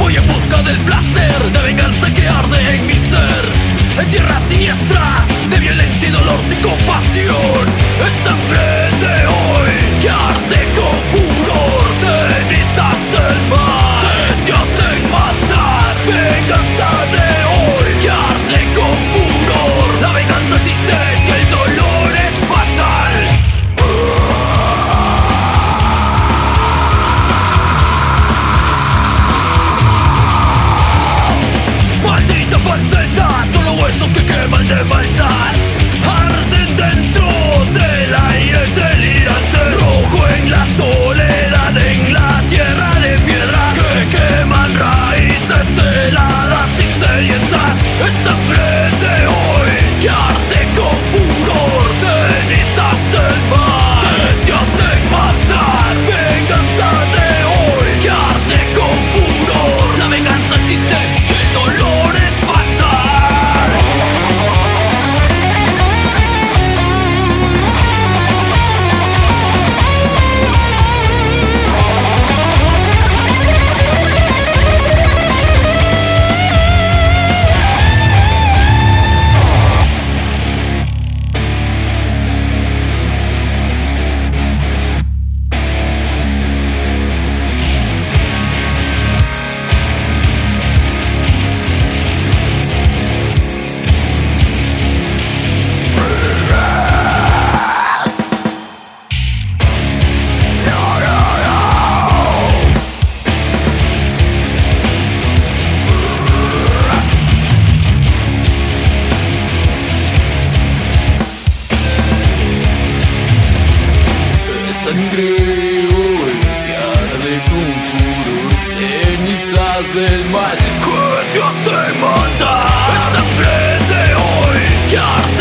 Voy en busca del placer, de venganza que arde en mi ser. En tierras siniestras, de violencia y dolor sin compasión. Es sangre de hoy que arde con furor. Cenizas del mar que te hacen matar. Venganza de hoy que arde con furor. La venganza existe si el dolor es fatal. Maldita falsedad, solo huesos que queman de maldad. Arden dentro del aire delirante. Rojo en la soledad, en la tierra de piedra. Que queman raíces heladas y sedientas. Es sangre de hoy que arde con furor. Cenizas del mar que te hacen matar. Venganza de hoy que arde con furor. La venganza existe si el dolor es fatal. Sangre hoy que arde con furor. Cenizas del mal que te hace matar. Es sangre de hoy que arde